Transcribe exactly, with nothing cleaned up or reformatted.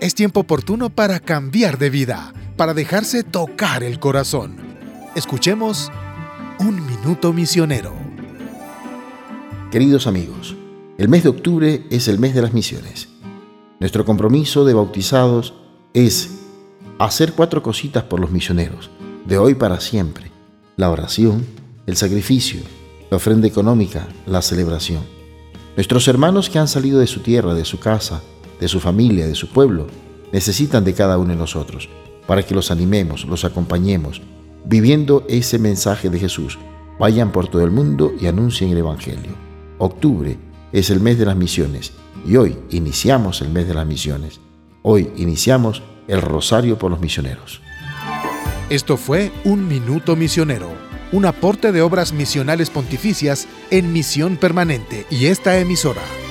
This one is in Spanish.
Es tiempo oportuno para cambiar de vida, para dejarse tocar el corazón. Escuchemos Un Minuto Misionero. Queridos amigos, el mes de octubre es el mes de las misiones. Nuestro compromiso de bautizados es hacer cuatro cositas por los misioneros, de hoy para siempre: la oración, el sacrificio, la ofrenda económica, la celebración. Nuestros hermanos que han salido de su tierra, de su casa, de su familia, de su pueblo, necesitan de cada uno de nosotros para que los animemos, los acompañemos, viviendo ese mensaje de Jesús. Vayan por todo el mundo y anuncien el Evangelio. Octubre es el mes de las misiones y hoy iniciamos el mes de las misiones. Hoy iniciamos el Rosario por los misioneros. Esto fue Un Minuto Misionero, un aporte de Obras Misionales Pontificias en Misión Permanente y esta emisora.